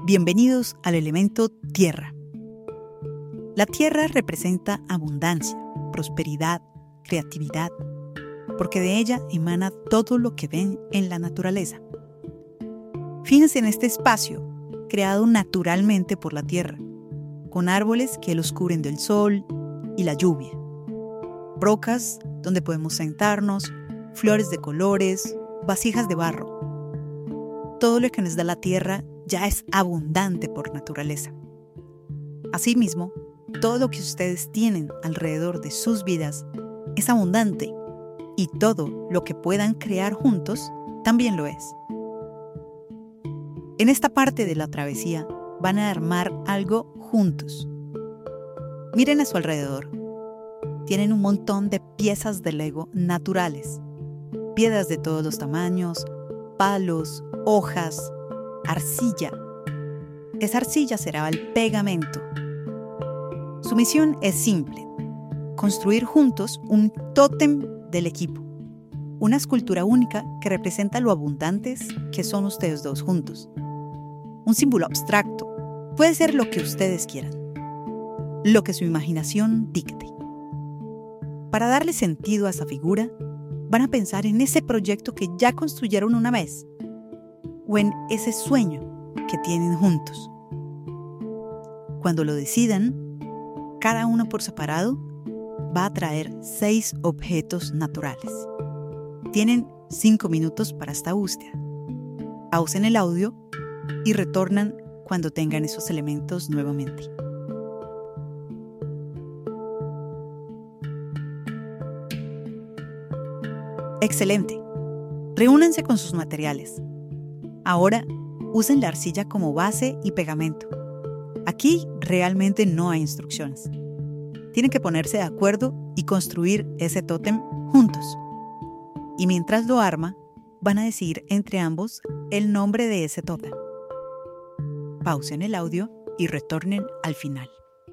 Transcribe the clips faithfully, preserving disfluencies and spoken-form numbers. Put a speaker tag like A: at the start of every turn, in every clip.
A: Bienvenidos al elemento tierra. La tierra representa abundancia, prosperidad, creatividad, porque de ella emana todo lo que ven en la naturaleza. Fíjense en este espacio, creado naturalmente por la tierra, con árboles que los cubren del sol y la lluvia, rocas donde podemos sentarnos, flores de colores, vasijas de barro. Todo lo que nos da la tierra ya es abundante por naturaleza. Asimismo, todo lo que ustedes tienen alrededor de sus vidas es abundante y todo lo que puedan crear juntos también lo es. En esta parte de la travesía van a armar algo juntos. Miren a su alrededor. Tienen un montón de piezas de Lego naturales, piedras de todos los tamaños, palos, hojas, arcilla. Esa arcilla será el pegamento. Su misión es simple: construir juntos un tótem del equipo, una escultura única que representa lo abundantes que son ustedes dos juntos. Un símbolo abstracto, puede ser lo que ustedes quieran, lo que su imaginación dicte. Para darle sentido a esa figura, van a pensar en ese proyecto que ya construyeron una vez, o en ese sueño que tienen juntos. Cuando lo decidan, cada uno por separado va a traer seis objetos naturales. Tienen cinco minutos para esta búsqueda. Pausen el audio y retornan cuando tengan esos elementos nuevamente. Excelente. Reúnanse con sus materiales. Ahora, usen la arcilla como base y pegamento. Aquí realmente no hay instrucciones. Tienen que ponerse de acuerdo y construir ese tótem juntos. Y mientras lo arma, van a decidir entre ambos el nombre de ese tótem. Pausen el audio y retornen al final.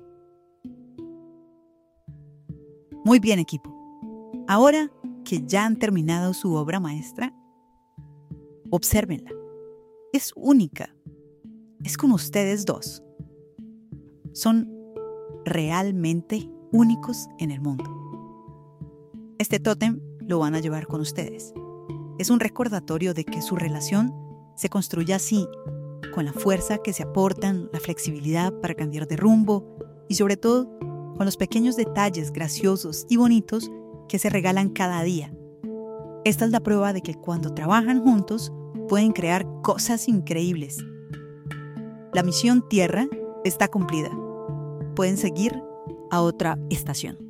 A: Muy bien, equipo. Ahora que ya han terminado su obra maestra, obsérvenla. Es única. Es como ustedes dos. Son realmente únicos en el mundo. Este tótem lo van a llevar con ustedes. Es un recordatorio de que su relación se construye así, con la fuerza que se aportan, la flexibilidad para cambiar de rumbo y sobre todo con los pequeños detalles graciosos y bonitos que se regalan cada día. Esta es la prueba de que cuando trabajan juntos pueden crear cosas increíbles. La misión Tierra está cumplida. Pueden seguir a otra estación.